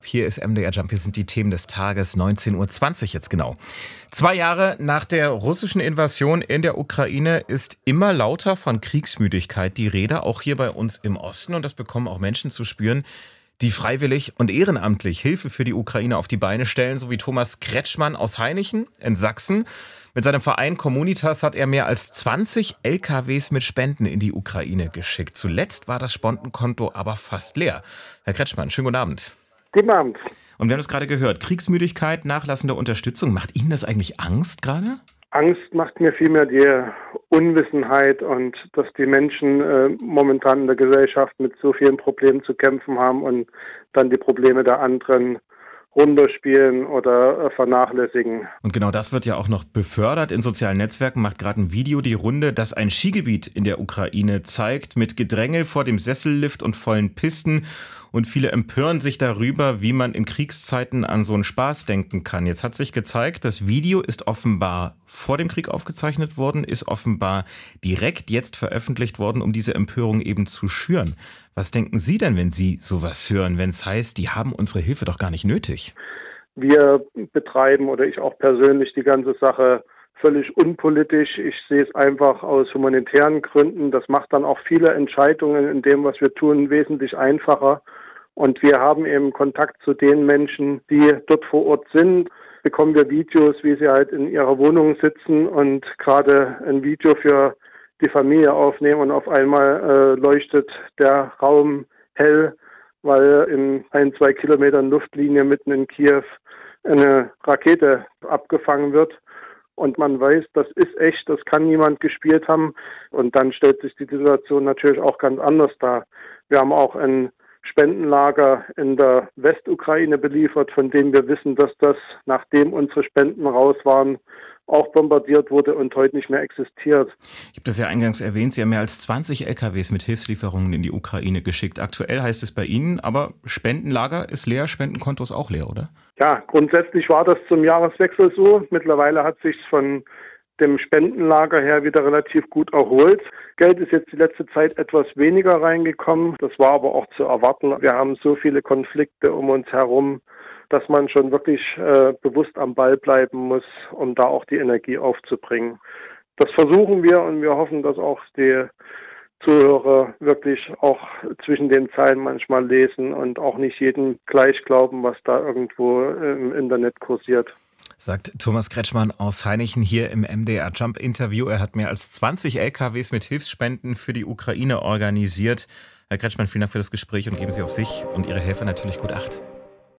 Hier ist MDR Jump. Hier sind die Themen des Tages, 19.20 Uhr jetzt genau. 2 Jahre nach der russischen Invasion in der Ukraine ist immer lauter von Kriegsmüdigkeit die Rede, auch hier bei uns im Osten. Und das bekommen auch Menschen zu spüren, die freiwillig und ehrenamtlich Hilfe für die Ukraine auf die Beine stellen, so wie Thomas Kretschmann aus Hainichen in Sachsen. Mit seinem Verein Communitas hat er mehr als 20 LKWs mit Spenden in die Ukraine geschickt. Zuletzt war das Spendenkonto aber fast leer. Herr Kretschmann, schönen guten Abend. Guten Abend. Und wir haben es gerade gehört, Kriegsmüdigkeit, nachlassende Unterstützung. Macht Ihnen das eigentlich Angst gerade? Angst macht mir vielmehr die Unwissenheit und dass die Menschen momentan in der Gesellschaft mit so vielen Problemen zu kämpfen haben und dann die Probleme der anderen runterspielen oder vernachlässigen. Und genau das wird ja auch noch befördert. In sozialen Netzwerken macht gerade ein Video die Runde, das ein Skigebiet in der Ukraine zeigt, mit Gedränge vor dem Sessellift und vollen Pisten. Und viele empören sich darüber, wie man in Kriegszeiten an so einen Spaß denken kann. Jetzt hat sich gezeigt, das Video ist offenbar vor dem Krieg aufgezeichnet worden, ist offenbar direkt jetzt veröffentlicht worden, um diese Empörung eben zu schüren. Was denken Sie denn, wenn Sie sowas hören, wenn es heißt, die haben unsere Hilfe doch gar nicht nötig? Wir betreiben oder ich auch persönlich die ganze Sache völlig unpolitisch. Ich sehe es einfach aus humanitären Gründen. Das macht dann auch viele Entscheidungen in dem, was wir tun, wesentlich einfacher. Und wir haben eben Kontakt zu den Menschen, die dort vor Ort sind. Bekommen wir Videos, wie sie halt in ihrer Wohnung sitzen und gerade ein Video für die Familie aufnehmen und auf einmal leuchtet der Raum hell, weil in 1-2 Kilometern Luftlinie mitten in Kiew eine Rakete abgefangen wird. Und man weiß, das ist echt, das kann niemand gespielt haben. Und dann stellt sich die Situation natürlich auch ganz anders dar. Wir haben auch ein Spendenlager in der Westukraine beliefert, von dem wir wissen, dass das, nachdem unsere Spenden raus waren, auch bombardiert wurde und heute nicht mehr existiert. Ich habe das ja eingangs erwähnt, Sie haben mehr als 20 LKWs mit Hilfslieferungen in die Ukraine geschickt. Aktuell heißt es bei Ihnen, aber Spendenlager ist leer, Spendenkonto ist auch leer, oder? Ja, grundsätzlich war das zum Jahreswechsel so. Mittlerweile hat sich von dem Spendenlager her wieder relativ gut erholt. Geld ist jetzt die letzte Zeit etwas weniger reingekommen. Das war aber auch zu erwarten. Wir haben so viele Konflikte um uns herum, dass man schon wirklich bewusst am Ball bleiben muss, um da auch die Energie aufzubringen. Das versuchen wir und wir hoffen, dass auch die Zuhörer wirklich auch zwischen den Zeilen manchmal lesen und auch nicht jedem gleich glauben, was da irgendwo im Internet kursiert. Sagt Thomas Kretschmann aus Hainichen hier im MDR Jump Interview. Er hat mehr als 20 LKWs mit Hilfsspenden für die Ukraine organisiert. Herr Kretschmann, vielen Dank für das Gespräch und geben Sie auf sich und Ihre Helfer natürlich gut Acht.